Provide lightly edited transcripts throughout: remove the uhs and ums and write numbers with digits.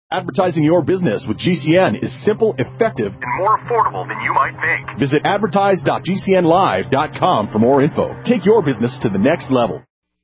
Advertising your business with GCN is simple, effective, and more affordable than you might think. Visit advertise.gcnlive.com for more info. Take your business to the next level.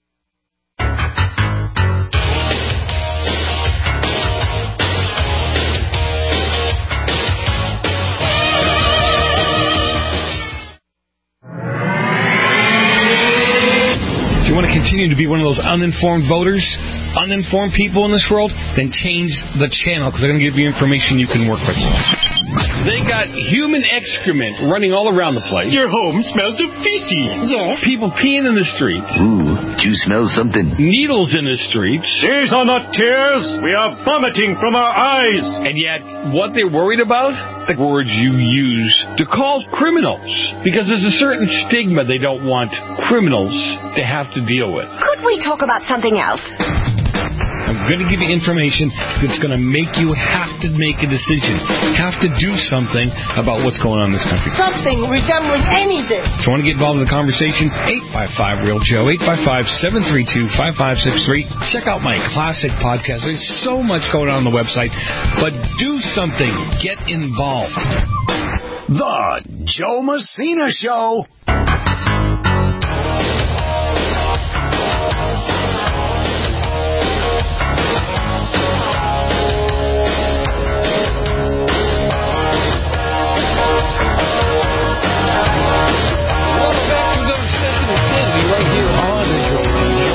If you want to continue to be one of those uninformed voters, uninformed people in this world, then change the channel, because they're going to give you information you can work with. They got human excrement running all around the place. Your home smells of feces. Yes. People peeing in the streets. Ooh, do you smell something? Needles in the streets. These are not tears. We are vomiting from our eyes. And yet, what they're worried about? The words you use to call criminals. Because there's a certain stigma they don't want criminals to have to deal with. Could we talk about something else? I'm going to give you information that's going to make you have to make a decision, have to do something about what's going on in this country. Something resembling anything. If you want to get involved in the conversation, 855-REAL-JOE, 855-732-5563. Check out my classic podcast. There's so much going on the website, but do something. Get involved. The Joe Messina Show. Welcome back to another session of Sanity right here on the Joe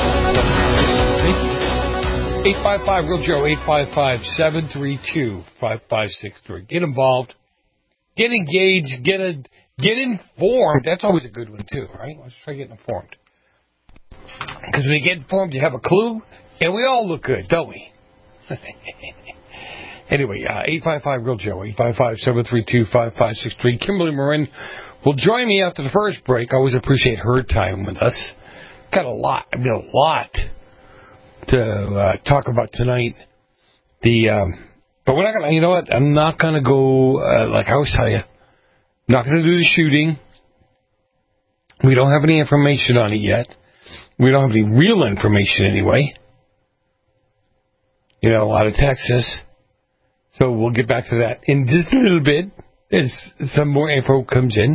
Messina Show. 855-REAL-JOE, 855-732-5563. Get involved. Get engaged, get informed. That's always a good one, too, right? Let's try getting informed. Because when you get informed, you have a clue, and we all look good, don't we? Anyway, 855-REAL-JOE, 855-732-5563. Kimberly Marin will join me after the first break. I always appreciate her time with us. Got a lot to talk about tonight. But we're not going to, you know what, I'm not going to go, like I always tell you, I'm not going to do the shooting. We don't have any information on it yet. We don't have any real information anyway. Out of Texas. So we'll get back to that in just a little bit as some more info comes in.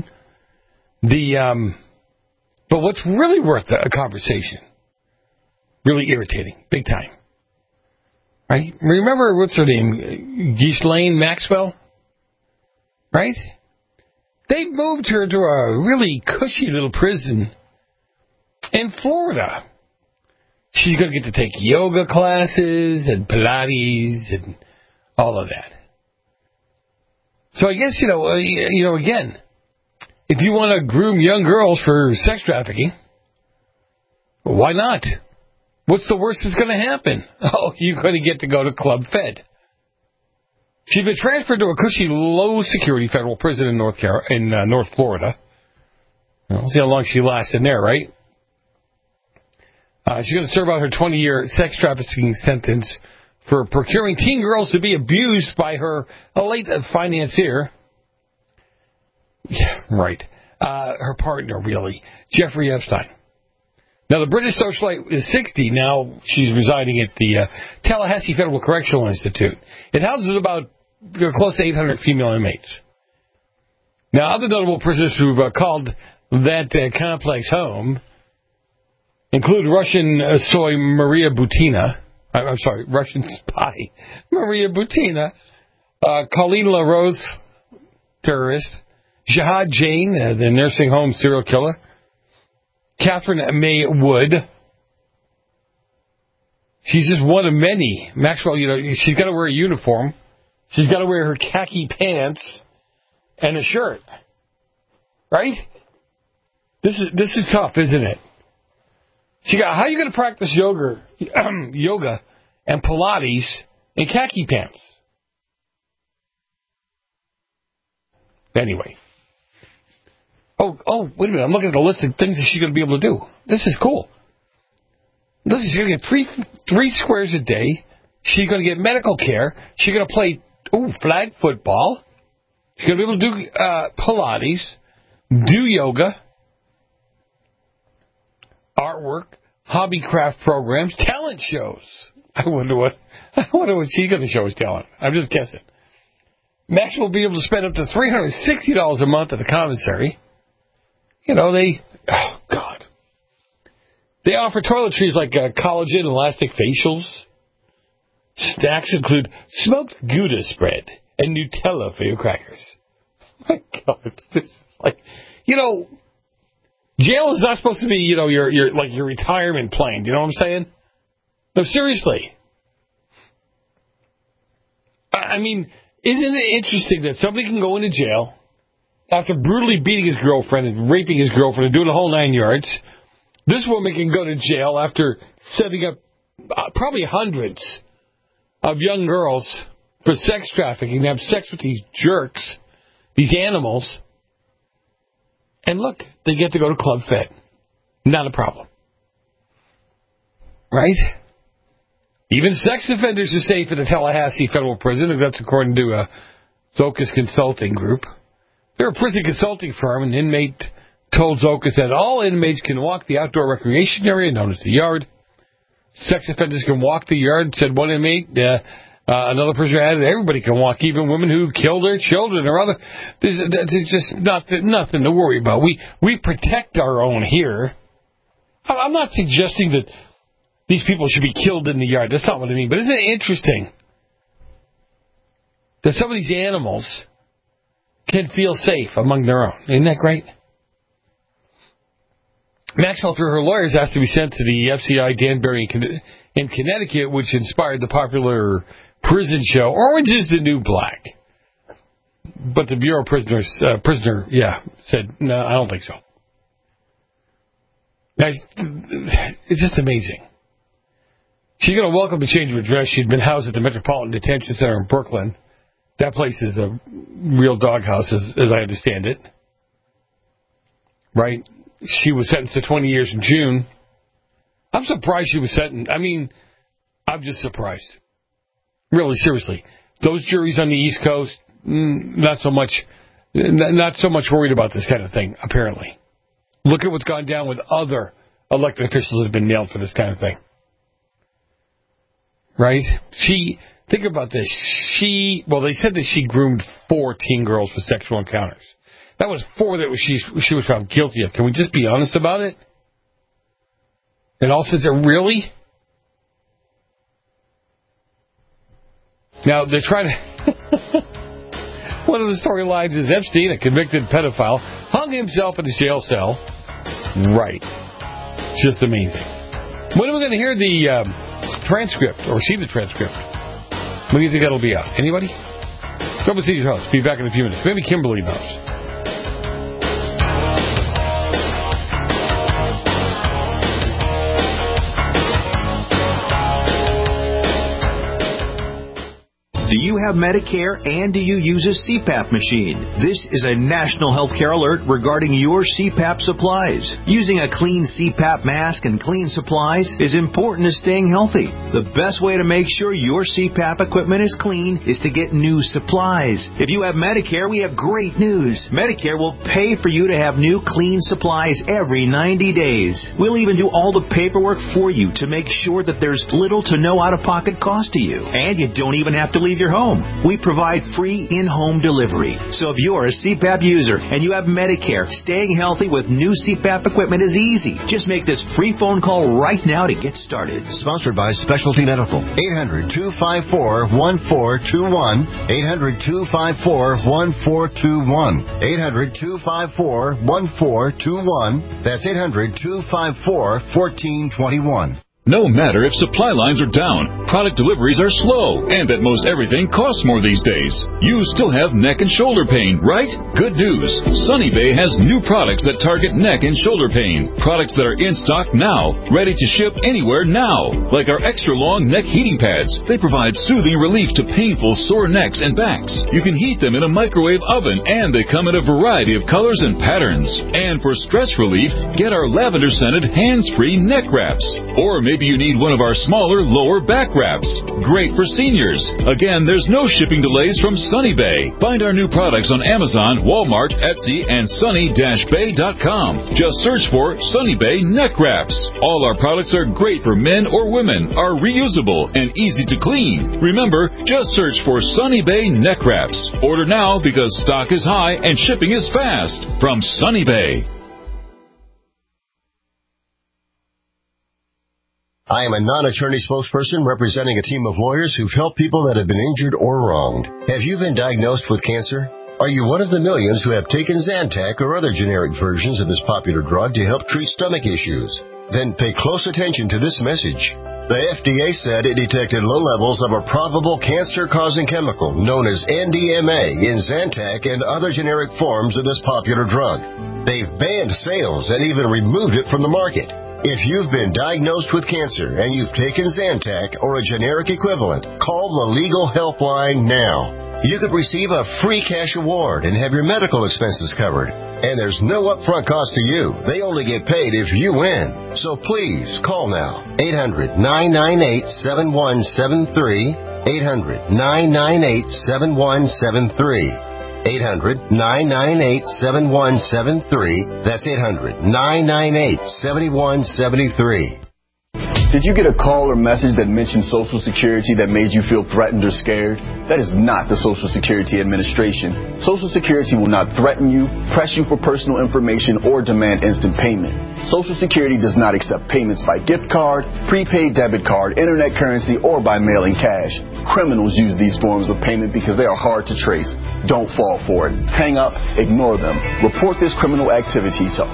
But what's really worth a conversation, really irritating, big time. Right? Remember, what's her name? Ghislaine Maxwell? Right? They moved her to a really cushy little prison in Florida. She's going to get to take yoga classes and Pilates and all of that. So I guess, again, if you want to groom young girls for sex trafficking, why not? What's the worst that's going to happen? Oh, you're going to get to go to Club Fed. She's been transferred to a cushy, low-security federal prison in North Florida. We'll see how long she lasts in there, right? She's going to serve out her 20-year sex trafficking sentence for procuring teen girls to be abused by her late financier. Yeah, right. Her partner, really, Jeffrey Epstein. Now, the British socialite is 60. Now she's residing at the Tallahassee Federal Correctional Institute. It houses about close to 800 female inmates. Now, other notable prisoners who've called that complex home include Russian spy Maria Butina, Colleen LaRose, terrorist, Jihad Jain, the nursing home serial killer, Catherine May Wood. She's just one of many. Maxwell, she's got to wear a uniform. She's got to wear her khaki pants and a shirt. Right? This is tough, isn't it? How are you going to practice yoga and Pilates in khaki pants? Anyway. Oh, wait a minute. I'm looking at the list of things that she's going to be able to do. This is cool. Listen, she's going to get three squares a day. She's going to get medical care. She's going to play flag football. She's going to be able to do Pilates, do yoga, artwork, hobby craft programs, talent shows. I wonder what I wonder what she's going to show his talent. I'm just guessing. Max will be able to spend up to $360 a month at the commissary. You know, they offer toiletries like collagen elastic facials. Snacks include smoked Gouda spread and Nutella for your crackers. My God, this is like, you know, jail is not supposed to be, you know, your retirement plan. Do you know what I'm saying? No, seriously. I mean, isn't it interesting that somebody can go into jail after brutally beating his girlfriend and raping his girlfriend and doing the whole 9 yards? This woman can go to jail after setting up probably hundreds of young girls for sex trafficking to have sex with these jerks, these animals. And look, they get to go to Club Fed. Not a problem. Right? Even sex offenders are safe in a Tallahassee federal prison, if that's according to Zocus Consulting Group. They're a prison consulting firm. An inmate told Zocus that all inmates can walk the outdoor recreation area known as the yard. Sex offenders can walk the yard, said one inmate. Another person added, everybody can walk, even women who kill their children or other. There's just nothing to worry about. We protect our own here. I'm not suggesting that these people should be killed in the yard. That's not what I mean. But isn't it interesting that some of these animals can feel safe among their own? Isn't that great? Maxwell, through her lawyers, asked to be sent to the FCI Danbury in Connecticut, which inspired the popular prison show Orange is the New Black. But the Bureau prisoner said, no, I don't think so. Guys, it's just amazing. She's going to welcome the change of address. She'd been housed at the Metropolitan Detention Center in Brooklyn. That place is a real doghouse, as I understand it. Right? She was sentenced to 20 years in June. I'm surprised she was sentenced. I mean, I'm just surprised. Really, seriously. Those juries on the East Coast, not so much worried about this kind of thing, apparently. Look at what's gone down with other elected officials that have been nailed for this kind of thing. Right? Think about this. They said that she groomed 4 teen girls for sexual encounters. That was 4 that she was found guilty of. Can we just be honest about it? And all since really? Now, they're trying to... One of the storylines is Epstein, a convicted pedophile, hung himself in his jail cell. Right. Just amazing. When are we going to hear the transcript, or see the transcript? When do you think that'll be out? Anybody? Come and see your host. Be back in a few minutes. Maybe Kimberly knows. Do you have Medicare and do you use a CPAP machine? This is a national healthcare alert regarding your CPAP supplies. Using a clean CPAP mask and clean supplies is important to staying healthy. The best way to make sure your CPAP equipment is clean is to get new supplies. If you have Medicare, we have great news. Medicare will pay for you to have new clean supplies every 90 days. We'll even do all the paperwork for you to make sure that there's little to no out-of-pocket cost to you. And you don't even have to leave your home. We provide free in-home delivery. So if you're a CPAP user and you have Medicare, staying healthy with new CPAP equipment is easy. Just make this free phone call right now to get started. Sponsored by Specialty Medical. 800-254-1421. 800-254-1421. 800-254-1421. That's 800-254-1421. No matter if supply lines are down, product deliveries are slow, and that most everything costs more these days, you still have neck and shoulder pain, right? Good news. Sunny Bay has new products that target neck and shoulder pain. Products that are in stock now, ready to ship anywhere now. Like our extra long neck heating pads. They provide soothing relief to painful sore necks and backs. You can heat them in a microwave oven, and they come in a variety of colors and patterns. And for stress relief, get our lavender scented hands-free neck wraps. Or maybe maybe you need one of our smaller lower back wraps. Great for seniors. Again, there's no shipping delays from Sunny Bay. Find our new products on Amazon, Walmart, Etsy, and sunny-bay.com. Just search for Sunny Bay neck wraps. All our products are great for men or women, are reusable, and easy to clean. Remember, just search for Sunny Bay neck wraps. Order now because stock is high and shipping is fast. From Sunny Bay. I am a non-attorney spokesperson representing a team of lawyers who've helped people that have been injured or wronged. Have you been diagnosed with cancer? Are you one of the millions who have taken Zantac or other generic versions of this popular drug to help treat stomach issues? Then pay close attention to this message. The FDA said it detected low levels of a probable cancer-causing chemical known as NDMA in Zantac and other generic forms of this popular drug. They've banned sales and even removed it from the market. If you've been diagnosed with cancer and you've taken Zantac or a generic equivalent, call the legal helpline now. You could receive a free cash award and have your medical expenses covered. And there's no upfront cost to you. They only get paid if you win. So please call now. 800-998-7173. 800-998-7173. 800-998-7173. That's 800-998-7173. Did you get a call or message that mentioned Social Security that made you feel threatened or scared? That is not the Social Security Administration. Social Security will not threaten you, press you for personal information, or demand instant payment. Social Security does not accept payments by gift card, prepaid debit card, internet currency, or by mailing cash. Criminals use these forms of payment because they are hard to trace. Don't fall for it. Hang up, ignore them. Report this criminal activity to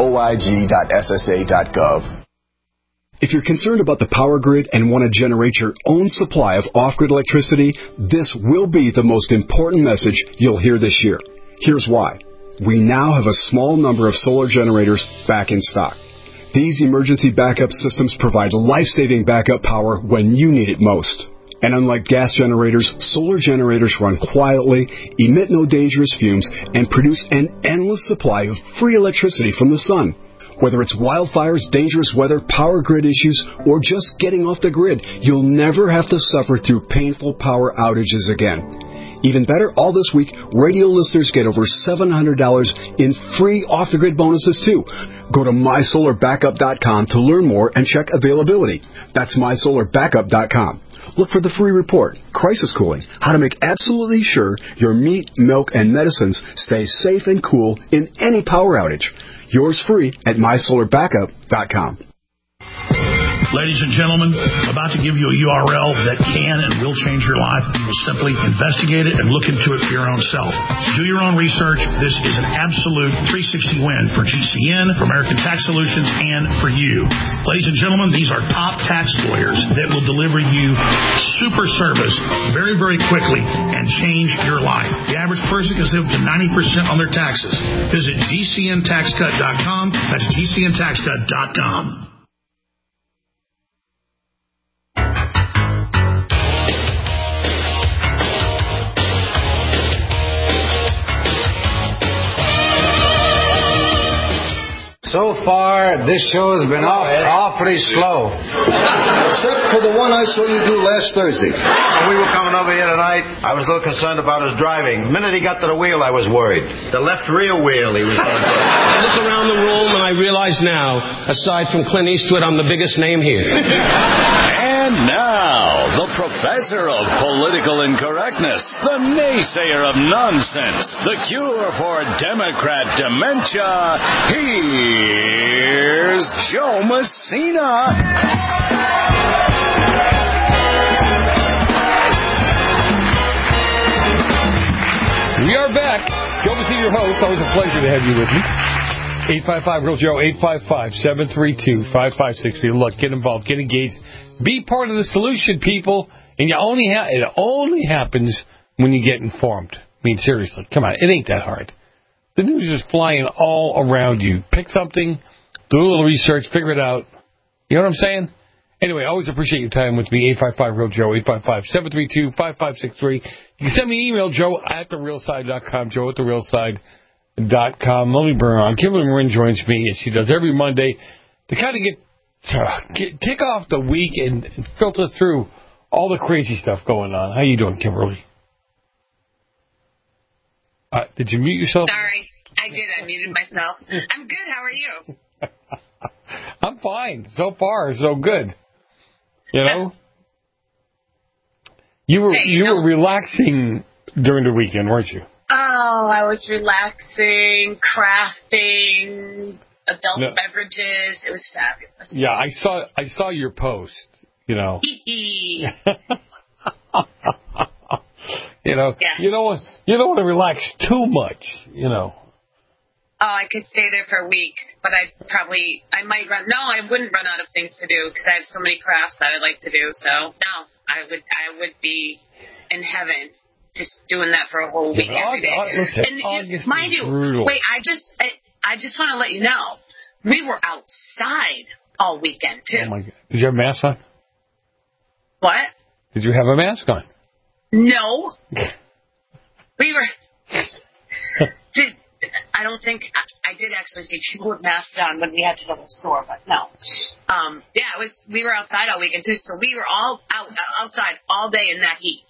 oig.ssa.gov. If you're concerned about the power grid and want to generate your own supply of off-grid electricity, this will be the most important message you'll hear this year. Here's why. We now have a small number of solar generators back in stock. These emergency backup systems provide life-saving backup power when you need it most. And unlike gas generators, solar generators run quietly, emit no dangerous fumes, and produce an endless supply of free electricity from the sun. Whether it's wildfires, dangerous weather, power grid issues, or just getting off the grid, you'll never have to suffer through painful power outages again. Even better, all this week, radio listeners get over $700 in free off-the-grid bonuses, too. Go to mysolarbackup.com to learn more and check availability. That's mysolarbackup.com. Look for the free report, Crisis Cooling, how to make absolutely sure your meat, milk, and medicines stay safe and cool in any power outage. Yours free at mysolarbackup.com. Ladies and gentlemen, I'm about to give you a URL that can and will change your life. You will simply investigate it and look into it for your own self. Do your own research. This is an absolute 360 win for GCN, for American Tax Solutions, and for you. Ladies and gentlemen, these are top tax lawyers that will deliver you super service very, very quickly and change your life. The average person can save up to 90% on their taxes. Visit GCNTaxCut.com. That's GCNTaxCut.com. So far, this show has been awfully slow. Except for the one I saw you do last Thursday. When we were coming over here tonight, I was a little concerned about his driving. The minute he got to the wheel, I was worried. The left rear wheel he was going to I look around the room and I realize now, aside from Clint Eastwood, I'm the biggest name here. And now, the professor of political incorrectness, the naysayer of nonsense, the cure for Democrat dementia, here's Joe Messina. We are back. Joe Messina, your host. Always a pleasure to have you with me. 855-REAL-JOE, 855-732-5563. Look, get involved, get engaged. Be part of the solution, people. And it only happens when you get informed. I mean, seriously, come on. It ain't that hard. The news is flying all around you. Pick something, do a little research, figure it out. You know what I'm saying? Anyway, always appreciate your time with me. 855-REAL-JOE, 855-732-5563. You can send me an email, joe@therealside.com, joe@therealside.com. Let me bring on. Kimberly Marin joins me, and she does every Monday to kind of get kick off the week and filter through all the crazy stuff going on. How you doing, Kimberly? Did you mute yourself? Sorry, I did. I muted myself. I'm good. How are you? I'm fine. So far, so good. You know? You were relaxing during the weekend, weren't you? Oh, I was relaxing, crafting, adult beverages. It was fabulous. Yeah, I saw your post, you know. You know, you don't want to relax too much, you know. Oh, I could stay there for a week, but I wouldn't run out of things to do because I have so many crafts that I'd like to do. So no, I would be in heaven just doing that for a whole week every day. Listen, and mind you, brutal. wait, I just want to let you know we were outside all weekend too. Oh my God! Did you have a mask on? What? Did you have a mask on? No. We were. I don't think I did actually see people with masks on when we had to go to the store, but no. We were outside all weekend too, so we were all outside all day in that heat.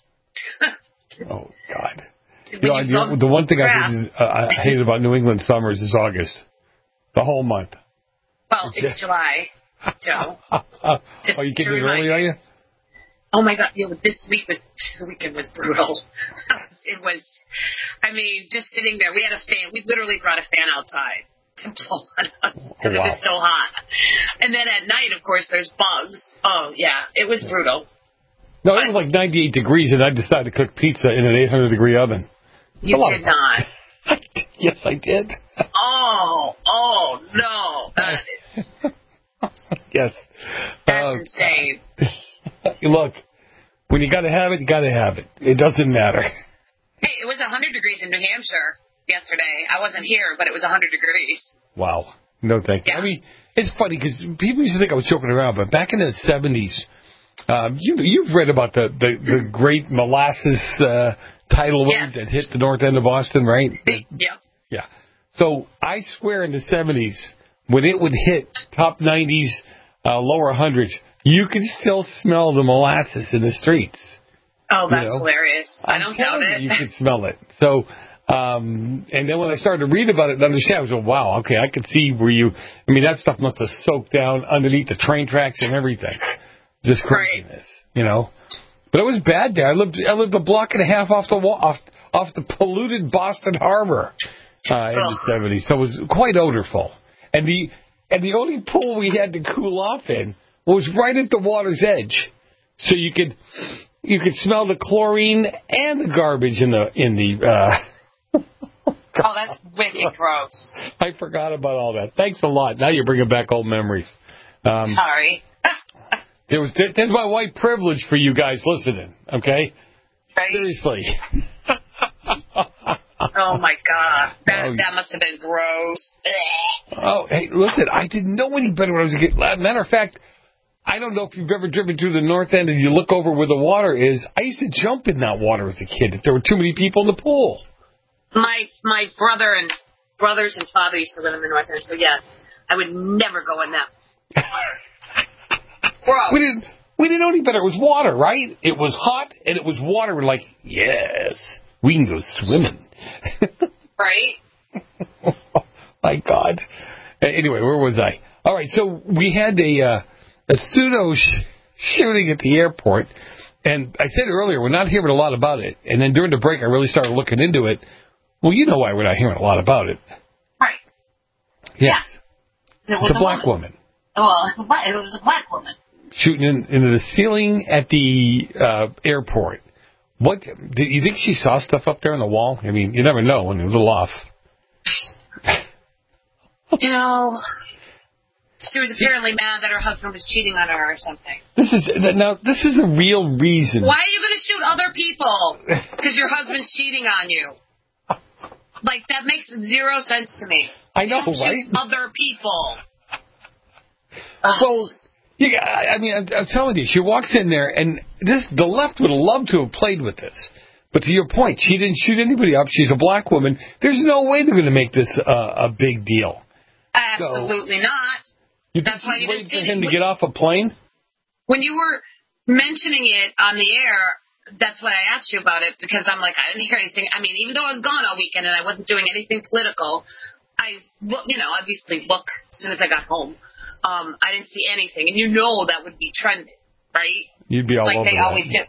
Oh God! The one thing I hated about New England summers is August, the whole month. Well, it's July, Joe. Oh, you getting it early, are you? Oh my God! This weekend was brutal. It was. I mean, just sitting there. We had a fan. We literally brought a fan outside to blow on us because it was so hot. And then at night, of course, there's bugs. Oh yeah, it was brutal. No, it was like 98 degrees, and I decided to cook pizza in an 800-degree oven. You did not. Yes, I did. Oh no, that is. Yes. That's insane. Look, when you got to have it, you got to have it. It doesn't matter. Hey, it was 100 degrees in New Hampshire yesterday. I wasn't here, but it was 100 degrees. Wow. No, thank you. Yeah. I mean, it's funny because people used to think I was joking around, but back in the 70s, you've read about the great molasses tidal wave that hit the north end of Boston, right? Yeah. Yeah. So I swear in the 70s, when it would hit top 90s, lower 100s, you could still smell the molasses in the streets. Oh, that's hilarious. I don't doubt it. You could smell it. So, and then when I started to read about it and understand, I was like, wow, okay, I could see that stuff must have soaked down underneath the train tracks and everything. Just craziness, you know. But it was bad there. I lived a block and a half off the polluted Boston Harbor in the 70s. So it was quite odorful. And the only pool we had to cool off in was right at the water's edge. So you could smell the chlorine and the garbage in the Oh, that's wicked gross. I forgot about all that. Thanks a lot. Now you're bringing back old memories. Sorry. There's my white privilege for you guys listening, okay? Right. Seriously. Oh, my God. That must have been gross. Oh, hey, listen, I didn't know any better when I was a kid. Matter of fact, I don't know if you've ever driven through the north end and you look over where the water is. I used to jump in that water as a kid if there were too many people in the pool. My brothers and father used to live in the north end, so yes, I would never go in them. We didn't know any better. It was water, right? It was hot and it was water. We're like, yes, we can go swimming. Right? Oh, my God. Anyway, where was I? All right, so we had a pseudo shooting at the airport, and I said earlier, we're not hearing a lot about it. And then during the break, I really started looking into it. Well, you know why we're not hearing a lot about it. Right. Yes. Yeah. It was a black woman. Well, it was a black woman. Shooting into the ceiling at the airport. What? Do you think she saw stuff up there on the wall? I mean, you never know when they're a little off. You know, she was apparently mad that her husband was cheating on her or something. This is a real reason. Why are you going to shoot other people? Because your husband's cheating on you. Like, that makes zero sense to me. I know, right? Shoot other people. So, I'm telling you, she walks in there, and the left would have loved to have played with this. But to your point, she didn't shoot anybody up. She's a black woman. There's no way they're going to make this a big deal. Absolutely not. That's why you didn't see for him to get off a plane? When you were mentioning it on the air, that's why I asked you about it, because I'm like, I didn't hear anything. I mean, even though I was gone all weekend and I wasn't doing anything political, I obviously look as soon as I got home. I didn't see anything, and that would be trending, right? You'd be all over like they always do.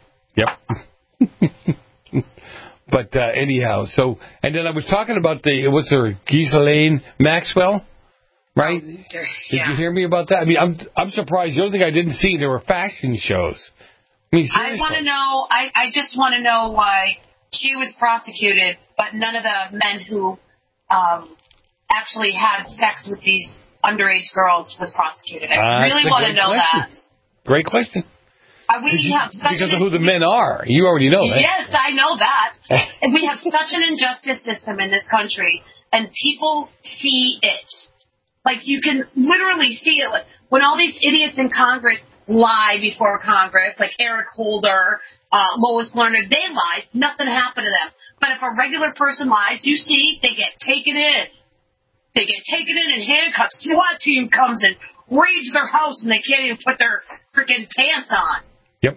Yep. But anyhow, and then I was talking about Ghislaine Maxwell, right? Did you hear me about that? I mean, I'm surprised. The only thing I didn't see, there were fashion shows. I mean, seriously. I want to know. I just want to know why she was prosecuted, but none of the men who actually had sex with these underage girls was prosecuted. I really want to know that. Great question. We have such because of who the men are. You already know that. Yes, I know that. And we have such an injustice system in this country, and people see it. Like, you can literally see it. Like, when all these idiots in Congress lie before Congress, like Eric Holder, Lois Lerner, they lie. Nothing happened to them. But if a regular person lies, you see, they get taken in. They get taken in handcuffs. SWAT team comes and raids their house, and they can't even put their freaking pants on. Yep.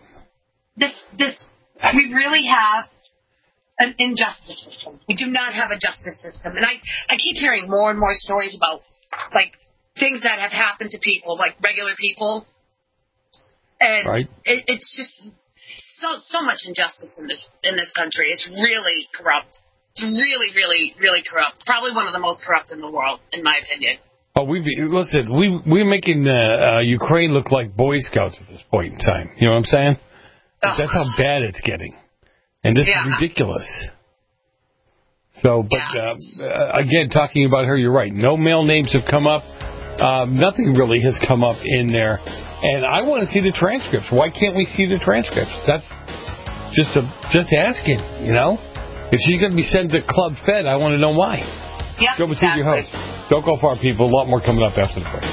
We really have an injustice system. We do not have a justice system. And I keep hearing more and more stories about, like, things that have happened to people, like regular people. And it's just so much injustice in this country. It's really corrupt. It's really, really, really corrupt. Probably one of the most corrupt in the world, in my opinion. Oh, we're making Ukraine look like Boy Scouts at this point in time. You know what I'm saying? That's how bad it's getting. And this is ridiculous. So, but again, talking about her, you're right. No male names have come up. Nothing really has come up in there. And I want to see the transcripts. Why can't we see the transcripts? That's just asking, you know? If she's going to be sent to Club Fed, I want to know why. Yep, Go receive your host. Don't go far, people. A lot more coming up after the break.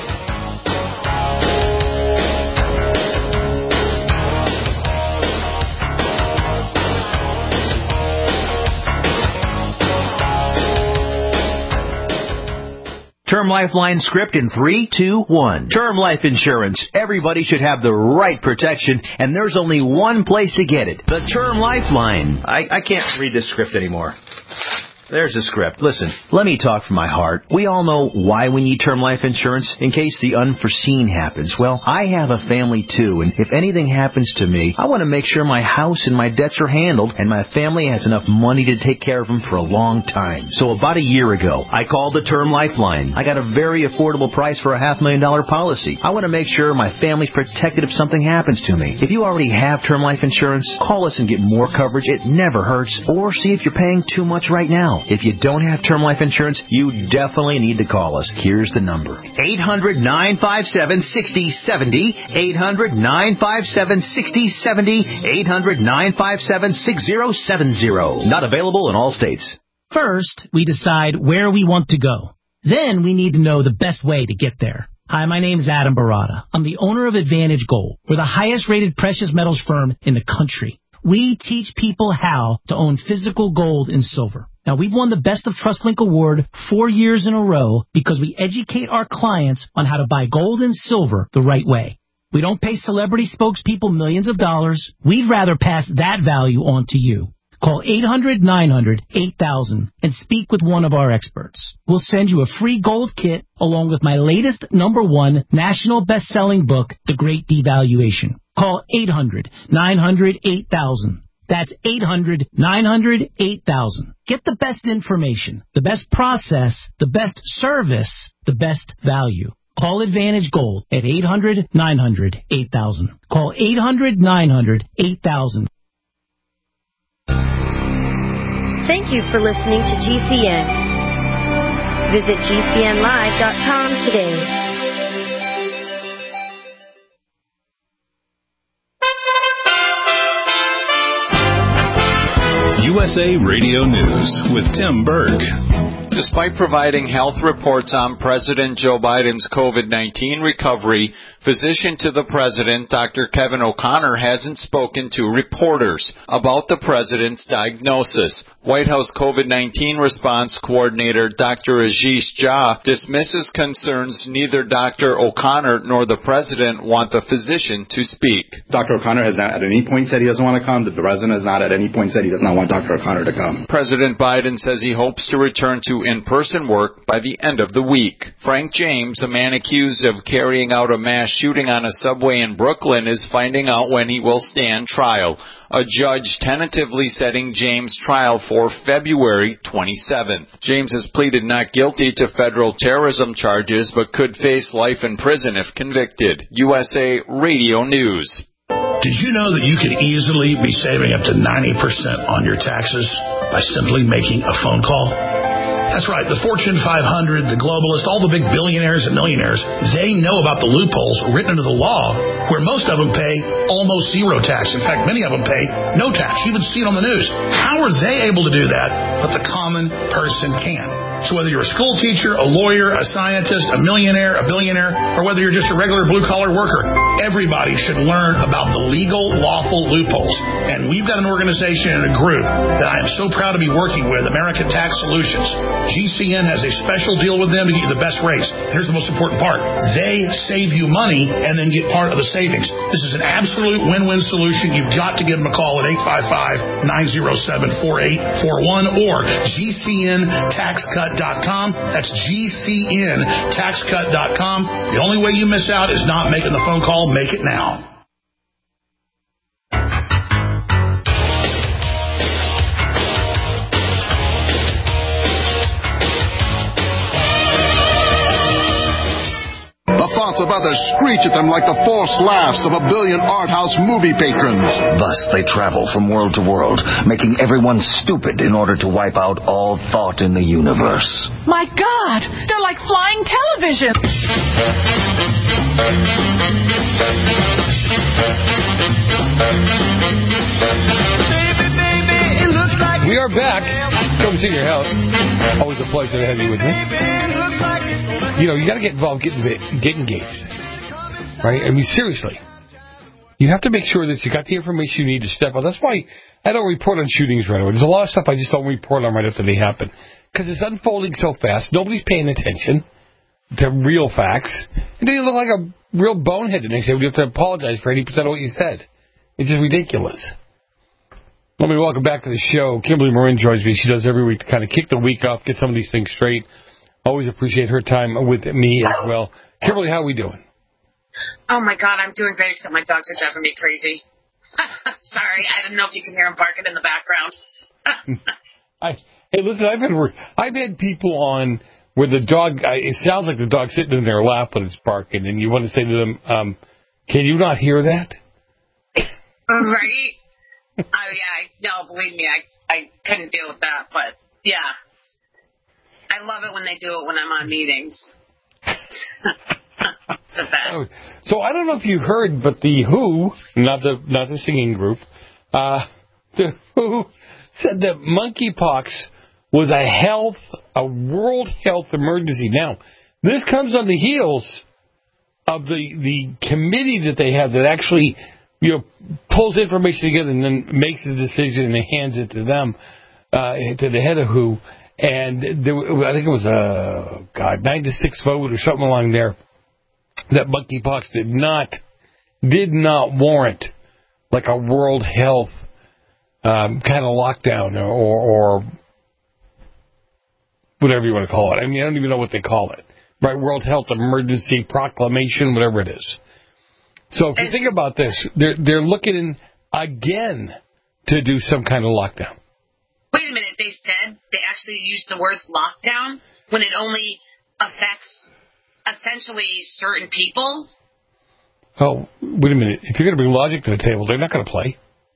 Term Lifeline script in 3, 2, 1. Term life insurance. Everybody should have the right protection, and there's only one place to get it. The Term Lifeline. I can't read this script anymore. There's the script. Listen, let me talk from my heart. We all know why we need term life insurance, in case the unforeseen happens. Well, I have a family too, and if anything happens to me, I want to make sure my house and my debts are handled, and my family has enough money to take care of them for a long time. So about a year ago, I called the Term Lifeline. I got a very affordable price for a $500,000 policy. I want to make sure my family's protected if something happens to me. If you already have term life insurance, call us and get more coverage. It never hurts. Or see if you're paying too much right now. If you don't have term life insurance, you definitely need to call us. Here's the number. 800-957-6070. 800-957-6070. 800-957-6070. Not available in all states. First, we decide where we want to go. Then we need to know the best way to get there. Hi, my name is Adam Barada. I'm the owner of Advantage Gold. We're the highest rated precious metals firm in the country. We teach people how to own physical gold and silver. Now, we've won the Best of TrustLink Award 4 years in a row because we educate our clients on how to buy gold and silver the right way. We don't pay celebrity spokespeople millions of dollars. We'd rather pass that value on to you. Call 800-900-8000 and speak with one of our experts. We'll send you a free gold kit along with my latest #1 national best-selling book, The Great Devaluation. Call 800-900-8000. That's 800-900-8000. Get the best information, the best process, the best service, the best value. Call Advantage Gold at 800-900-8000. Call 800-900-8000. Thank you for listening to GCN. Visit GCNlive.com today. USA Radio News with Tim Berg. Despite providing health reports on President Joe Biden's COVID-19 recovery, physician to the president, Dr. Kevin O'Connor, hasn't spoken to reporters about the president's diagnosis. White House COVID-19 response coordinator Dr. Ashish Jha dismisses concerns neither Dr. O'Connor nor the president want the physician to speak. Dr. O'Connor has not at any point said he doesn't want to come. The president has not at any point said he does not want Dr. O'Connor to come. President Biden says he hopes to return to in-person work by the end of the week. Frank James, a man accused of carrying out a mass shooting on a subway in Brooklyn, is finding out when he will stand trial. A judge tentatively setting James' trial for February 27th. James has pleaded not guilty to federal terrorism charges, but could face life in prison if convicted. USA Radio News. Did you know that you could easily be saving up to 90% on your taxes by simply making a phone call? That's right. The Fortune 500, the globalists, all the big billionaires and millionaires, they know about the loopholes written into the law where most of them pay almost zero tax. In fact, many of them pay no tax. You even see it on the news. How are they able to do that, but the common person can't? So whether you're a school teacher, a lawyer, a scientist, a millionaire, a billionaire, or whether you're just a regular blue-collar worker, everybody should learn about the legal, lawful loopholes. And we've got an organization and a group that I am so proud to be working with, American Tax Solutions. GCN has a special deal with them to get you the best rates. Here's the most important part. They save you money and then get part of the savings. This is an absolute win-win solution. You've got to give them a call at 855-907-4841 or GCNTaxCut.com. That's GCNTaxCut.com. The only way you miss out is not making the phone call. Make it now. The thoughts of others screech at them like the forced laughs of a billion art house movie patrons. Thus they travel from world to world, making everyone stupid in order to wipe out all thought in the universe. My God, they're like flying television. We are back. Come to your house. Always a pleasure to have you with me. You know, you got to get involved, get engaged. Right? I mean, seriously. You have to make sure that you got the information you need to step up. That's why I don't report on shootings right away. There's a lot of stuff I just don't report on right after they happen. Because it's unfolding so fast. Nobody's paying attention to real facts. And then you look like a real bonehead the next day when you have to apologize for 80% of what you said. It's just ridiculous. Let me welcome back to the show. Kimberly Marin joins me. She does every week to kind of kick the week off, get some of these things straight. Always appreciate her time with me as well. Kimberly, how are we doing? Oh, my God, I'm doing great, except my dogs are driving me crazy. Sorry, I don't know if you can hear them barking in the background. Hey, listen, I've had people on where the dog, it sounds like the dog's sitting in their lap when it's barking, and you want to say to them, can you not hear that? Right? No, believe me, I couldn't deal with that, but yeah. I love it when they do it when I'm on meetings. It's the best. So I don't know if you heard, but the WHO, not the singing group, the WHO said that monkeypox was a world health emergency. Now, this comes on the heels of the committee that they have that actually, pulls information together and then makes the decision and hands it to them, to the head of WHO. And I think it was a 9-6 vote or something along there that monkeypox did not warrant like a world health kind of lockdown or whatever you want to call it. I mean, I don't even know what they call it. Right? World Health Emergency Proclamation, whatever it is. So if you think about this, they're looking again to do some kind of lockdown. Wait a minute, they said they actually used the words lockdown when it only affects essentially certain people? Oh, wait a minute. If you're going to bring logic to the table, they're not going to play.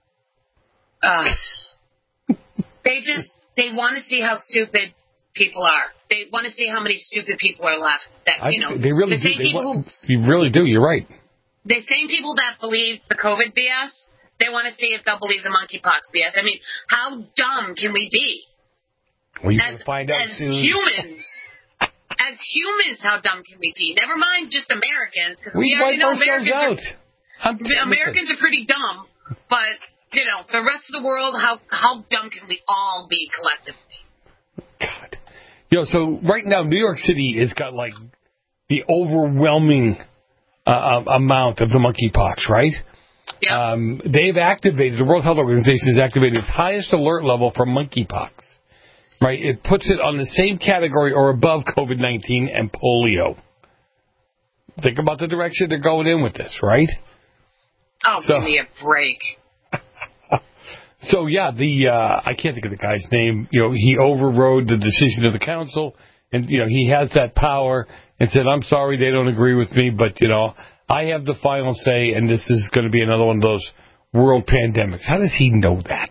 They want to see how stupid people are. They want to see how many stupid people are left. They really do. You really do. You're right. The same people that believe the COVID BS, they want to see if they'll believe the monkeypox BS. I mean, how dumb can we be? Well, you're going to find out as soon. As humans, how dumb can we be? Never mind just Americans, because we already wipe know ourselves Americans are pretty dumb. But, the rest of the world, how dumb can we all be collectively? God. So right now, New York City has got, the overwhelming amount of the monkeypox, right? Yeah. They've activated, the World Health Organization has activated its highest alert level for monkeypox. Right? It puts it on the same category or above COVID-19 and polio. Think about the direction they're going in with this, right? Oh, give me a break. So, yeah, I can't think of the guy's name. He overrode the decision of the council, and, he has that power and said, I'm sorry, they don't agree with me, but, I have the final say, and this is going to be another one of those world pandemics. How does he know that?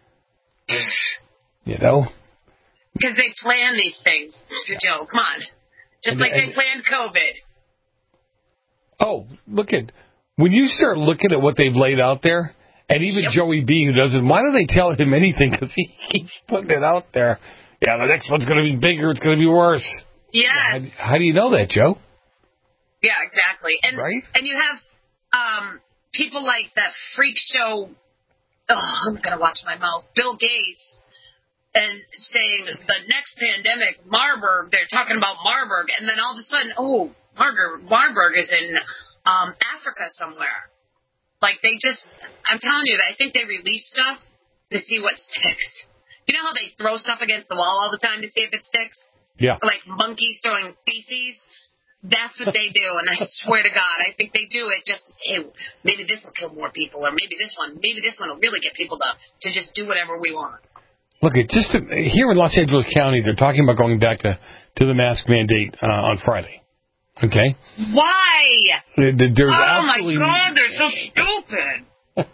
Because they plan these things, Mr. Joe. Come on. Just like they planned COVID. Oh, when you start looking at what they've laid out there, and even Joey B, who doesn't, why do they tell him anything? Because he keeps putting it out there. Yeah, the next one's going to be bigger. It's going to be worse. Yes. How do you know that, Joe? Yeah, exactly. And right? And you have people like that freak show, I'm going to watch my mouth, Bill Gates, and saying the next pandemic, Marburg, they're talking about Marburg, and then all of a sudden, Marburg is in Africa somewhere. I'm telling you, I think they release stuff to see what sticks. You know how they throw stuff against the wall all the time to see if it sticks? Yeah. Like monkeys throwing feces? That's what they do, and I swear to God, I think they do it just to say, hey, maybe this will kill more people, or maybe this one will really get people to just do whatever we want. Look, here in Los Angeles County, they're talking about going back to the mask mandate on Friday. Okay? Why? Oh, my God, they're so stupid.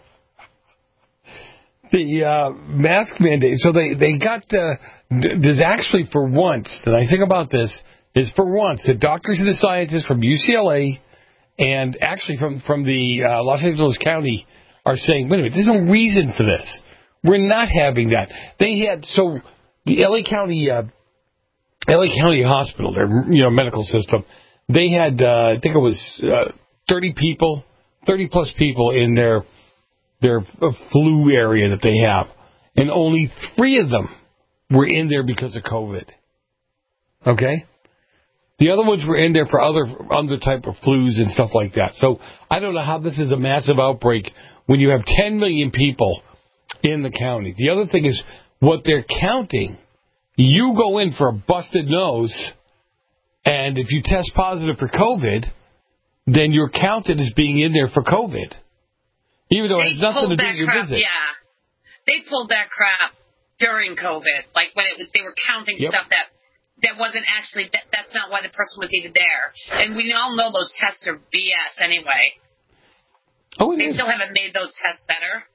The mask mandate. So they got there's actually for once, and I think about this, is for once the doctors and the scientists from UCLA and actually from the Los Angeles County are saying, wait a minute, there's no reason for this. We're not having that. The LA County Hospital, their medical system, they had I think it was 30 plus people in their flu area that they have, and only 3 of them were in there because of COVID. Okay? The other ones were in there for other type of flus and stuff like that. So I don't know how this is a massive outbreak when you have 10 million people in the county. The other thing is what they're counting. You go in for a busted nose, and if you test positive for COVID, then you're counted as being in there for COVID, even though it has nothing to do with your visit. Yeah, they pulled that crap during COVID, like when they were counting stuff that wasn't actually. That's not why the person was even there, and we all know those tests are BS anyway. Oh, they still haven't made those tests better.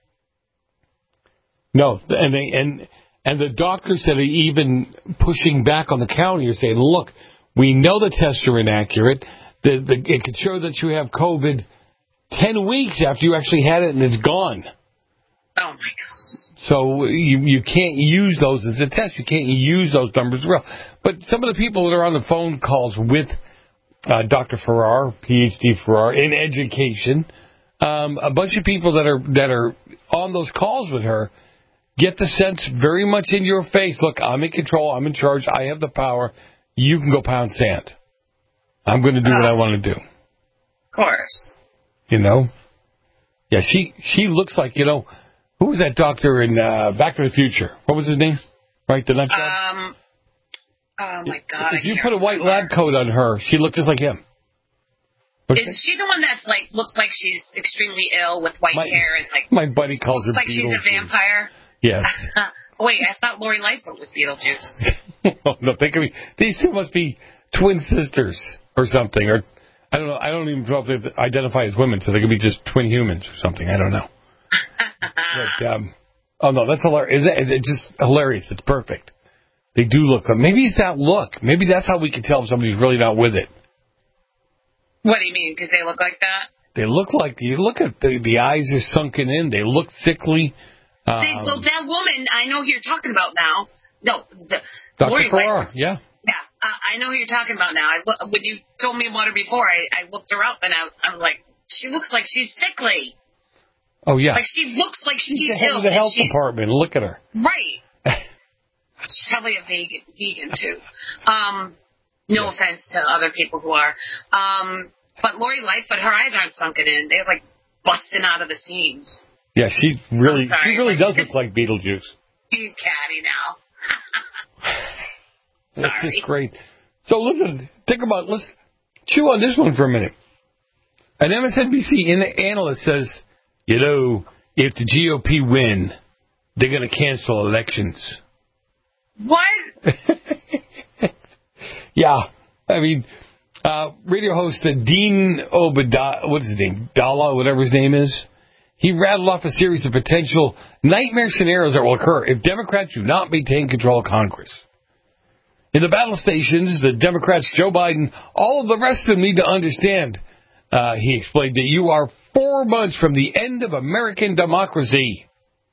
No, and the doctors that are even pushing back on the county are saying, look, we know the tests are inaccurate. It could show that you have COVID 10 weeks after you actually had it and it's gone. Oh, my God. So you can't use those as a test. You can't use those numbers real. But some of the people that are on the phone calls with Dr. Farrar, PhD Farrar, in education, a bunch of people that are on those calls with her get the sense very much in your face, look, I'm in control, I'm in charge, I have the power, you can go pound sand. I'm going to do what I want to do. Of course. Yeah, she looks like, who was that doctor in Back to the Future? What was his name? Right, the nut job? Oh, my God. If you put a white lab coat on her, she looks just like him. Is she the one that's looks like she's extremely ill with white hair and my buddy calls her like she's a vampire? Yes. Wait, I thought Lori Lightfoot was Beetlejuice. No, these two must be twin sisters or something, or I don't know. I don't even know if they identify as women, so they could be just twin humans or something. I don't know. But, oh no, that's hilarious. It's just hilarious. It's perfect. They do look. Maybe it's that look. Maybe that's how we can tell if somebody's really not with it. What do you mean? Because they look like that? They look like, you look at the eyes are sunken in. They look sickly. Well, that woman, I know who you're talking about now. No, Dr. Lori Farrar, Lightfoot. yeah. Yeah, I know who you're talking about now. When you told me about her before, I looked her up, and I'm like, she looks like she's sickly. Oh, yeah. Like, she looks like she's the head ill. of the health department. Look at her. Right. She's probably a vegan too. No offense to other people who are. But Lori Lightfoot, her eyes aren't sunken in. They're like busting out of the seams. Yeah, she really does look like Beetlejuice. You catty now. That's just great. So listen, let's chew on this one for a minute. An MSNBC analyst says, if the GOP win, they're going to cancel elections. What? Yeah. I mean, radio host Dean Obadiah, what's his name? Dalla, whatever his name is. He rattled off a series of potential nightmare scenarios that will occur if Democrats do not maintain control of Congress. In the battle stations, the Democrats, Joe Biden, all of the rest of them need to understand, he explained, that you are 4 months from the end of American democracy.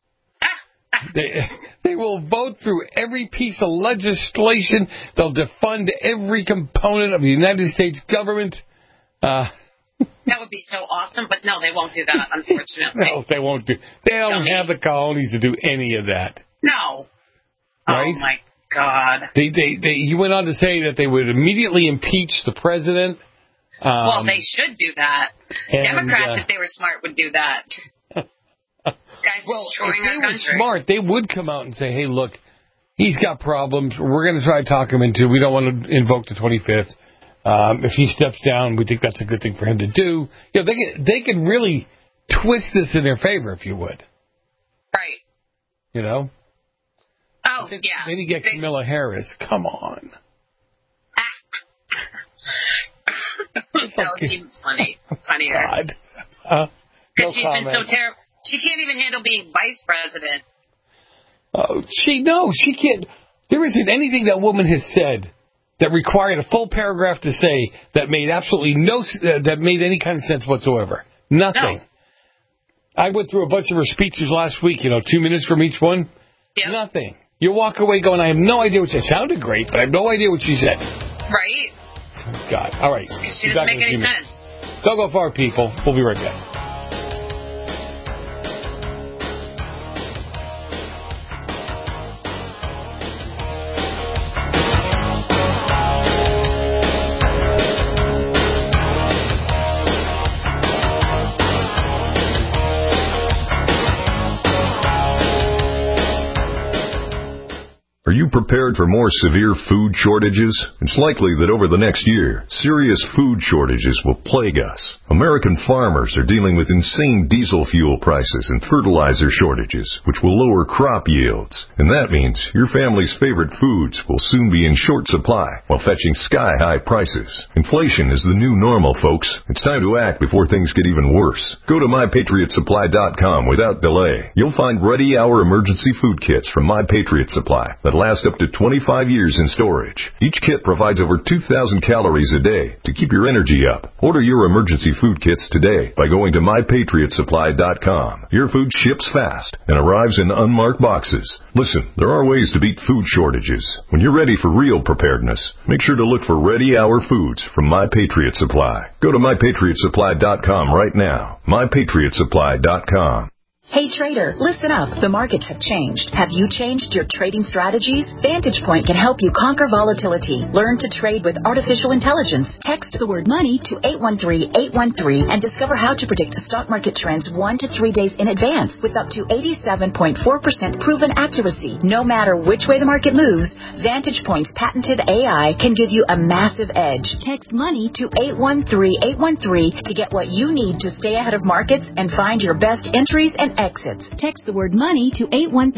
They will vote through every piece of legislation. They'll defund every component of the United States government. That would be so awesome, but no, they won't do that, unfortunately. No, they won't do. They don't have the cojones to do any of that. No. Right? Oh my God. He went on to say that they would immediately impeach the president. Well, they should do that. Democrats, if they were smart, would do that. Guys destroying our country. If they were smart, they would come out and say, hey, look, he's got problems. We're going to try to talk him into. We don't want to invoke the 25th. If he steps down, we think that's a good thing for him to do. They could really twist this in their favor, if you would. Right. Oh, yeah. Maybe get Kamala Harris. Come on. That would be funnier. God. Because she's been so terrible. She can't even handle being vice president. She can't. There isn't anything that woman has said that required a full paragraph to say that made absolutely that made any kind of sense whatsoever. Nothing. No. I went through a bunch of her speeches last week, 2 minutes from each one. Yep. Nothing. You walk away going, I have no idea what she said. Sounded great, but I have no idea what she said. Right. God. All right. She doesn't make any sense. Don't go far, people. We'll be right back. Are you prepared for more severe food shortages? It's likely that over the next year, serious food shortages will plague us. American farmers are dealing with insane diesel fuel prices and fertilizer shortages, which will lower crop yields. And that means your family's favorite foods will soon be in short supply while fetching sky-high prices. Inflation is the new normal, folks. It's time to act before things get even worse. Go to MyPatriotSupply.com without delay. You'll find ready-hour emergency food kits from My Patriot Supply that last up to 25 years in storage. Each kit provides over 2,000 calories a day to keep your energy up. Order your emergency food kits today by going to MyPatriotSupply.com. Your food ships fast and arrives in unmarked boxes. Listen, there are ways to beat food shortages. When you're ready for real preparedness, make sure to look for ready-hour foods from My Patriot Supply. Go to MyPatriotSupply.com right now. MyPatriotSupply.com. Hey trader, listen up. The markets have changed. Have you changed your trading strategies? Vantage Point can help you conquer volatility. Learn to trade with artificial intelligence. Text the word money to 813-813 and discover how to predict stock market trends 1 to 3 days in advance with up to 87.4% proven accuracy. No matter which way the market moves, Vantage Point's patented AI can give you a massive edge. Text money to 813-813 to get what you need to stay ahead of markets and find your best entries and exits. Text the word money to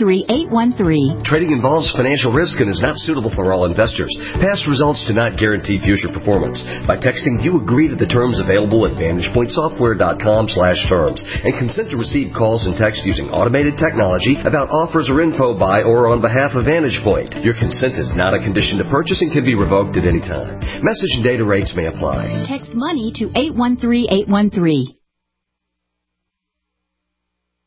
813-813. Trading involves financial risk and is not suitable for all investors. Past results do not guarantee future performance. By texting, you agree to the terms available at VantagePointSoftware.com/terms and consent to receive calls and texts using automated technology about offers or info by or on behalf of Vantage Point. Your consent is not a condition to purchase and can be revoked at any time. Message and data rates may apply. Text money to 813-813.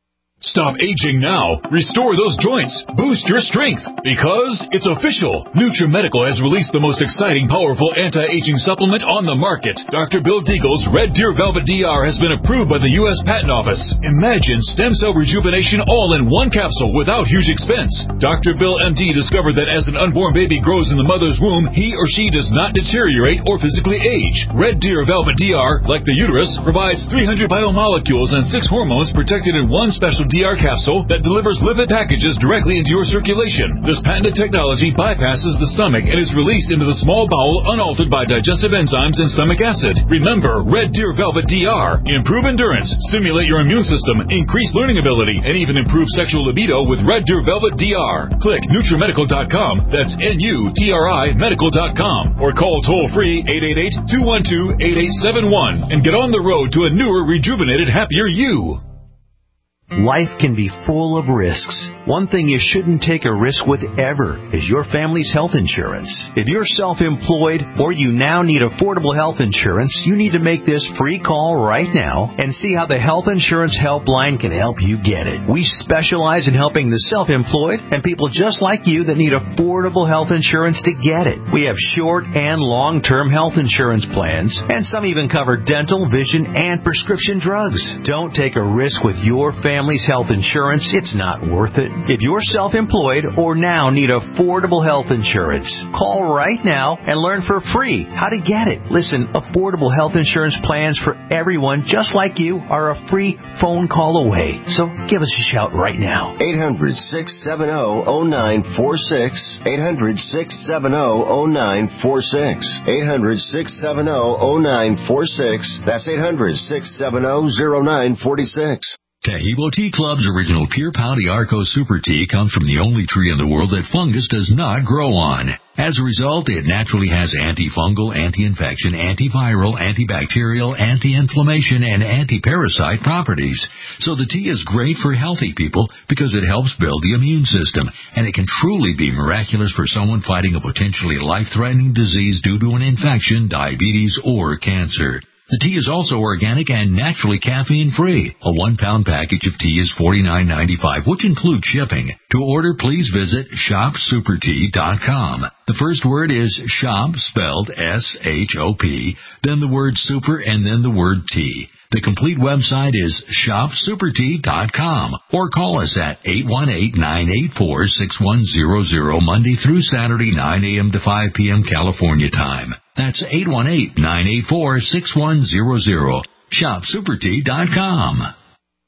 Stop aging now. Restore those joints. Boost your strength. Because it's official. NutriMedical has released the most exciting, powerful anti-aging supplement on the market. Dr. Bill Deagle's Red Deer Velvet DR has been approved by the U.S. Patent Office. Imagine stem cell rejuvenation all in one capsule without huge expense. Dr. Bill MD discovered that as an unborn baby grows in the mother's womb, he or she does not deteriorate or physically age. Red Deer Velvet DR, like the uterus, provides 300 biomolecules and 6 hormones protected in one special DR capsule that delivers lipid packages directly into your circulation. This patented technology bypasses the stomach and is released into the small bowel unaltered by digestive enzymes and stomach acid. Remember, Red Deer Velvet DR. Improve endurance, stimulate your immune system, increase learning ability, and even improve sexual libido with Red Deer Velvet DR. Click NutriMedical.com. That's NUTRI Medical.com. Or call toll-free 888-212-8871 and get on the road to a newer, rejuvenated, happier you. Life can be full of risks. One thing you shouldn't take a risk with ever is your family's health insurance. If you're self-employed or you now need affordable health insurance, you need to make this free call right now and see how the Health Insurance Helpline can help you get it. We specialize in helping the self-employed and people just like you that need affordable health insurance to get it. We have short and long-term health insurance plans, and some even cover dental, vision, and prescription drugs. Don't take a risk with your family's health insurance. It's not worth it. If you're self-employed or now need affordable health insurance, call right now and learn for free how to get it. Listen, affordable health insurance plans for everyone just like you are a free phone call away. So give us a shout right now. 800-670-0946. 800-670-0946. 800-670-0946. That's 800-670-0946. Taheebo Tea Club's original Pure Pouty Arco Super Tea comes from the only tree in the world that fungus does not grow on. As a result, it naturally has antifungal, anti-infection, antiviral, antibacterial, anti-inflammation, and anti-parasite properties. So the tea is great for healthy people because it helps build the immune system, and it can truly be miraculous for someone fighting a potentially life-threatening disease due to an infection, diabetes, or cancer. The tea is also organic and naturally caffeine-free. A 1-pound package of tea is $49.95, which includes shipping. To order, please visit shopsupertea.com. The first word is shop, spelled S-H-O-P, then the word super, and then the word tea. The complete website is shopsupertea.com, or call us at 818-984-6100 Monday through Saturday, 9 a.m. to 5 p.m. California time. That's 818-984-6100. shopsupertea.com.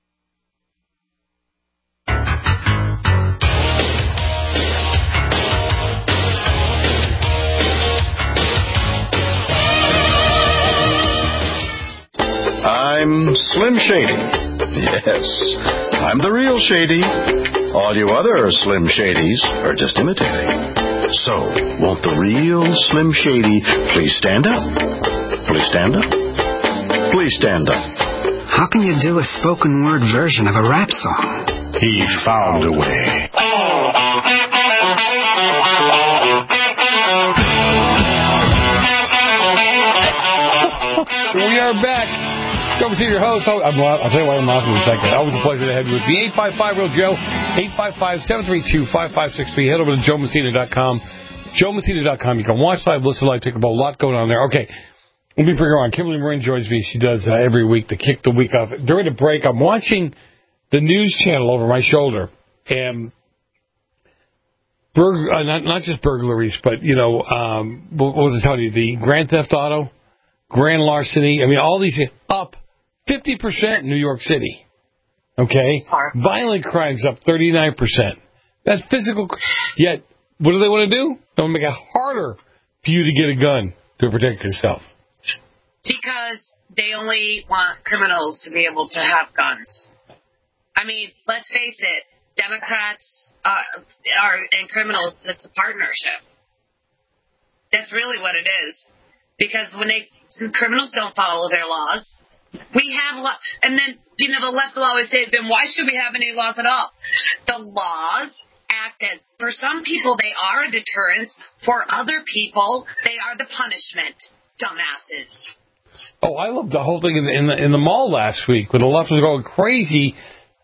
I'm Slim Shady. Yes, I'm the real Shady. All you other Slim Shadys are just imitating. So, won't the real Slim Shady please stand up? Please stand up? Please stand up. How can you do a spoken word version of a rap song? He found a way. We are back. Joe Messina, your host. I'll tell you why I'm laughing in a second. Always a pleasure to have you with me. 855-REAL-JOE, 855-732-5563. Head over to JoeMessina.com. JoeMessina.com. You can watch live, listen live, take a lot going on there. Okay, let me bring her on. Kimberly Marin joins me. She does every week to kick the week off. During the break, I'm watching the news channel over my shoulder. And not just burglaries, but, what was I telling you? The Grand Theft Auto, grand larceny. I mean, all these up 50% in New York City. Okay? Violent crimes up 39%. That's physical. Yet, what do they want to do? They want to make it harder for you to get a gun to protect yourself. Because they only want criminals to be able to have guns. I mean, let's face it, Democrats and criminals, it's a partnership. That's really what it is. Because when criminals don't follow their laws, we have and then, the left will always say, then why should we have any laws at all? The laws act as, for some people, they are a deterrence. For other people, they are the punishment. Dumbasses. Oh, I loved the whole thing in the mall last week when the left was going crazy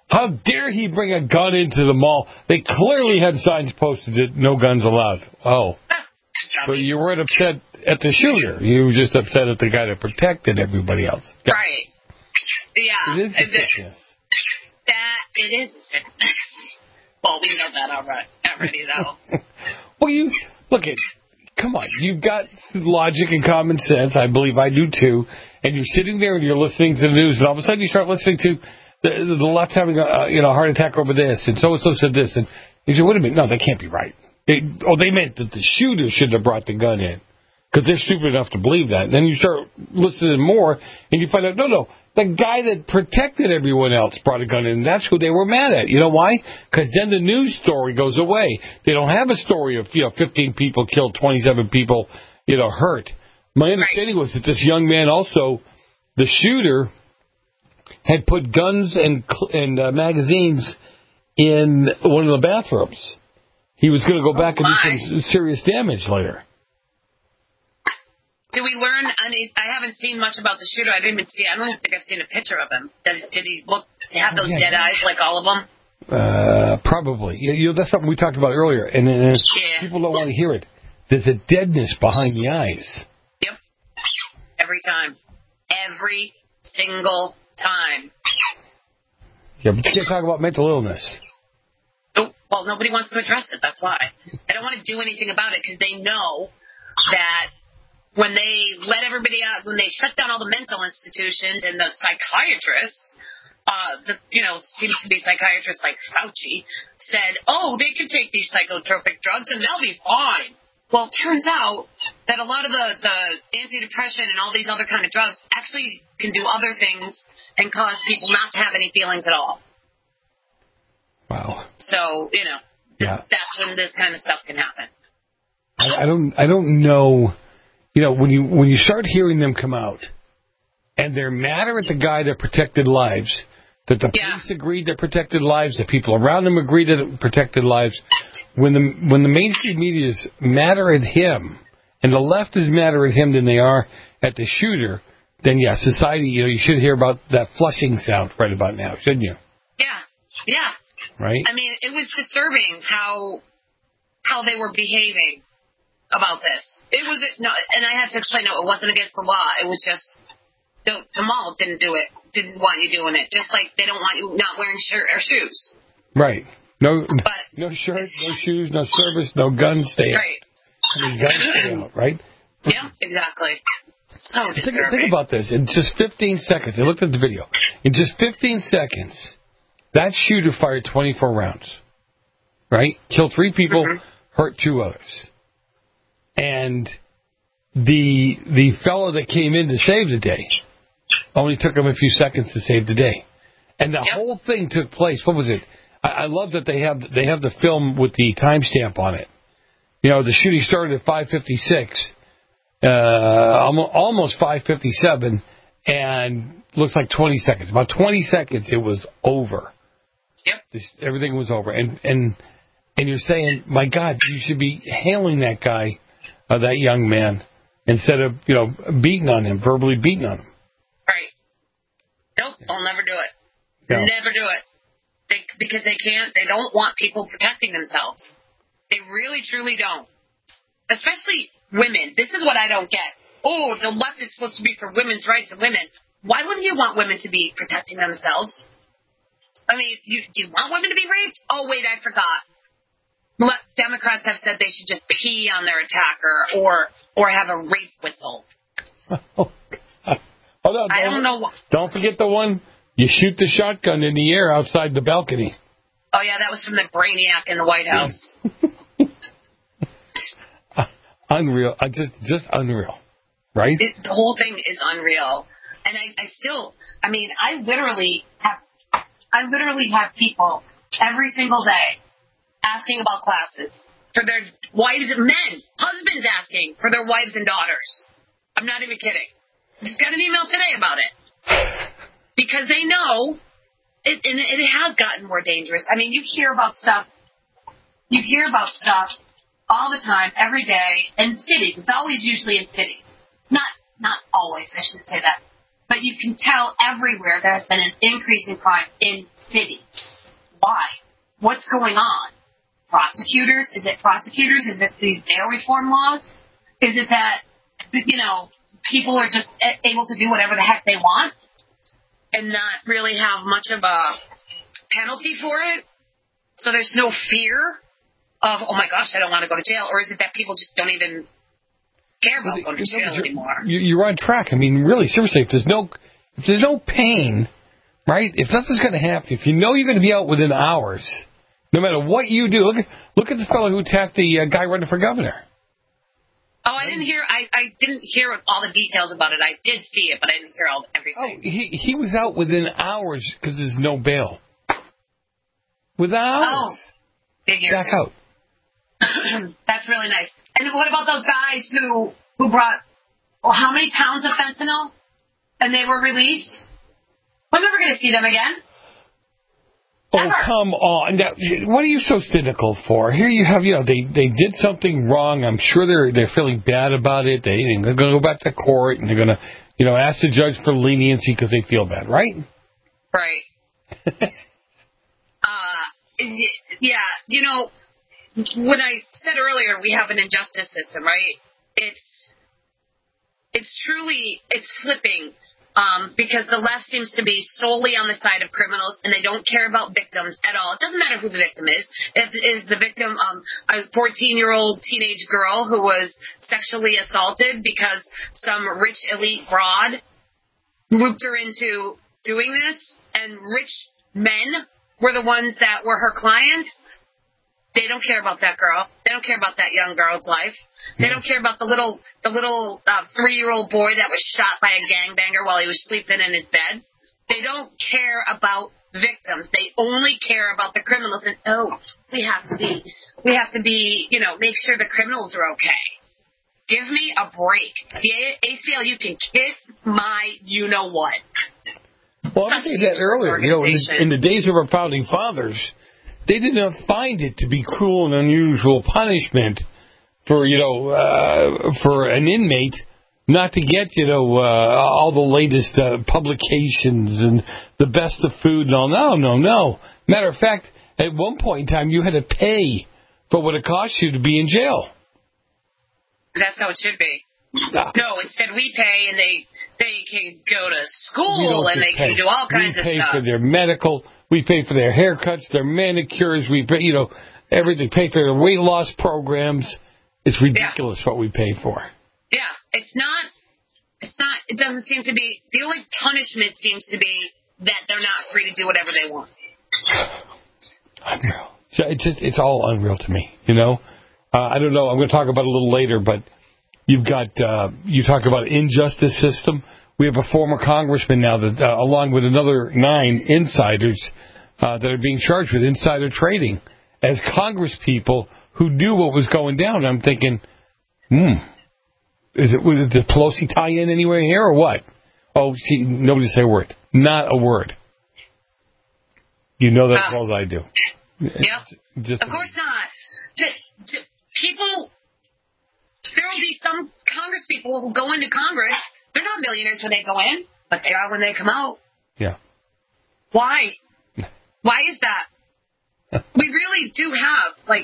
How dare he bring a gun into the mall? They clearly had signs posted that no guns allowed. Oh. But you weren't upset at the shooter. You were just upset at the guy that protected everybody else. Right. Yeah. It is a sickness. It is a sickness. Well, we know that already, though. Well, come on. You've got logic and common sense. I believe I do, too. And you're sitting there and you're listening to the news, and all of a sudden you start listening to the left having a heart attack over this, and so-and-so said this. And you say, wait a minute. No, that can't be right. They meant that the shooter shouldn't have brought the gun in because they're stupid enough to believe that. And then you start listening more, and you find out, no, the guy that protected everyone else brought a gun in, and that's who they were mad at. You know why? Because then the news story goes away. They don't have a story of 15 people killed, 27 people hurt. My understanding was that this young man also, the shooter, had put guns and magazines in one of the bathrooms. He was going to go back and do some serious damage later. Did we learn? I haven't seen much about the shooter. I don't think I've seen a picture of him. Did he have those dead eyes like all of them? Probably. That's something we talked about earlier. And people don't want to hear it. There's a deadness behind the eyes. Yep. Every time. Every single time. Yeah, but you can't talk about mental illness. Well, nobody wants to address it. That's why. They don't want to do anything about it because they know that when they let everybody out, when they shut down all the mental institutions and the psychiatrists, seems to be psychiatrists like Fauci, said, they can take these psychotropic drugs and they'll be fine. Well, it turns out that a lot of the antidepressant and all these other kind of drugs actually can do other things and cause people not to have any feelings at all. Wow. So, that's when this kind of stuff can happen. I don't know. When you start hearing them come out, and they're madder at the guy that protected lives, that the police agreed that protected lives, the people around them agreed that it protected lives. When the mainstream media is madder at him, and the left is madder at him than they are at the shooter, then society, you should hear about that flushing sound right about now, shouldn't you? Yeah. Right? I mean, it was disturbing how they were behaving about this. It was and I had to explain, it wasn't against the law. It was just the mall didn't do it, didn't want you doing it, just like they don't want you not wearing shirt or shoes. Right. No shirt, no shoes, no service, no guns. Stay out. Right. I mean, guns stay out, right? Yeah, exactly. So disturbing. Think about this. In just 15 seconds, I looked at the video. In just 15 seconds, that shooter fired 24 rounds, right? Killed 3 people, hurt 2 others. And the fellow that came in to save the day only took him a few seconds to save the day. And the whole thing took place. What was it? I love that they have the film with the timestamp on it. The shooting started at 5:56, almost 5:57, and looks like 20 seconds. About 20 seconds, it was over. Yep. Everything was over. And you're saying, my God, you should be hailing that guy, that young man, instead of, beating on him, verbally beating on him. Right. Nope, they'll never do it. No. Never do it. Because they can't, they don't want people protecting themselves. They really, truly don't. Especially women. This is what I don't get. The left is supposed to be for women's rights and women. Why wouldn't you want women to be protecting themselves? I mean, do you want women to be raped? Oh, wait, I forgot. Democrats have said they should just pee on their attacker or have a rape whistle. Hold on, I don't know. Don't forget the one, you shoot the shotgun in the air outside the balcony. Oh, yeah, that was from the brainiac in the White House. Unreal. Just unreal. Right? The whole thing is unreal. And I literally have people every single day asking about classes for their wives and men, husbands asking for their wives and daughters. I'm not even kidding. Just got an email today about it. Because they know, it has gotten more dangerous. I mean, you hear about stuff all the time, every day, in cities. It's always usually in cities. Not always, I shouldn't say that. But you can tell everywhere there has been an increase in crime in city. Why? What's going on? Prosecutors? Is it prosecutors? Is it these bail reform laws? Is it that, people are just able to do whatever the heck they want and not really have much of a penalty for it? So there's no fear of, oh my gosh, I don't want to go to jail. Or is it that people just don't even care about going to jail anymore? You're on track. I mean, really, seriously, if there's no pain, right? If nothing's going to happen, if you know you're going to be out within hours, no matter what you do, look at the fellow who attacked the guy running for governor. Oh, I didn't hear all the details about it. I did see it, but I didn't hear everything. Oh, he was out within hours because there's no bail. Within hours. Oh, figures. Back out. That's really nice. And what about those guys who brought, how many pounds of fentanyl? And they were released? We're never going to see them again. Oh, come on. Now, what are you so cynical for? Here you have, they did something wrong. I'm sure they're feeling bad about it. They're going to go back to court, and they're going to, ask the judge for leniency because they feel bad, right? Right. Yeah, when I said earlier we have an injustice system, right? It's flipping. Because the left seems to be solely on the side of criminals, and they don't care about victims at all. It doesn't matter who the victim is. Is the victim a 14-year-old teenage girl who was sexually assaulted because some rich elite broad looped her into doing this, and rich men were the ones that were her clients? They don't care about that girl. They don't care about that young girl's life. They don't care about the little 3-year-old boy that was shot by a gangbanger while he was sleeping in his bed. They don't care about victims. They only care about the criminals. And we have to be, make sure the criminals are okay. Give me a break. The ACLU can kiss my you-know-what. Well, I said that earlier. In the days of our founding fathers, they did not find it to be cruel and unusual punishment for for an inmate not to get all the latest publications and the best of food and all. No. Matter of fact, at one point in time, you had to pay for what it cost you to be in jail. That's how it should be. No, instead we pay, and they can go to school, and they can do all kinds of stuff. We pay for their medical. We pay for their haircuts, their manicures. We pay, everything. Pay for their weight loss programs. It's ridiculous what we pay for. Yeah, it's not. It doesn't seem to be. The only punishment seems to be that they're not free to do whatever they want. Unreal. It's all unreal to me. I don't know. I'm going to talk about it a little later, but you've got you talk about injustice system. We have a former congressman now that, along with another 9 insiders that are being charged with insider trading as Congress people who knew what was going down. I'm thinking, did Pelosi tie in anywhere here or what? Oh, nobody say a word. Not a word. You know that as well as I do. Yep. Of course not. People, there will be some Congress people who go into Congress. They're not millionaires when they go in, but they are when they come out. Yeah. Why? Why is that? We really do have,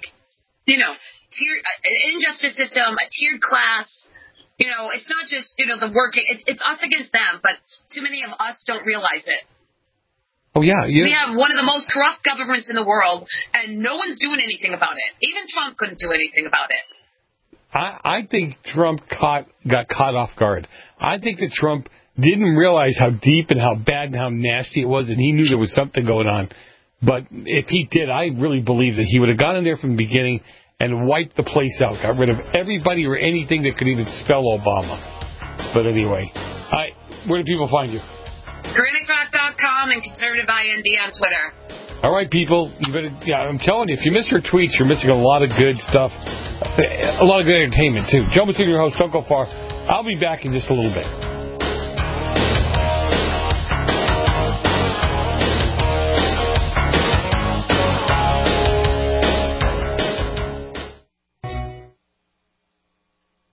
injustice system, a tiered class. It's not just, the working. It's us against them, but too many of us don't realize it. Oh, yeah. We have one of the most corrupt governments in the world, and no one's doing anything about it. Even Trump couldn't do anything about it. I think Trump got caught off guard. I think that Trump didn't realize how deep and how bad and how nasty it was, and he knew there was something going on. But if he did, I really believe that he would have gone in there from the beginning and wiped the place out, got rid of everybody or anything that could even spell Obama. But anyway, where do people find you? GraniteRock.com and Conservative IND on Twitter. All right, people. I'm telling you, if you miss your tweets, you're missing a lot of good stuff. A lot of good entertainment, too. Joe Messina, your host. Don't go far. I'll be back in just a little bit.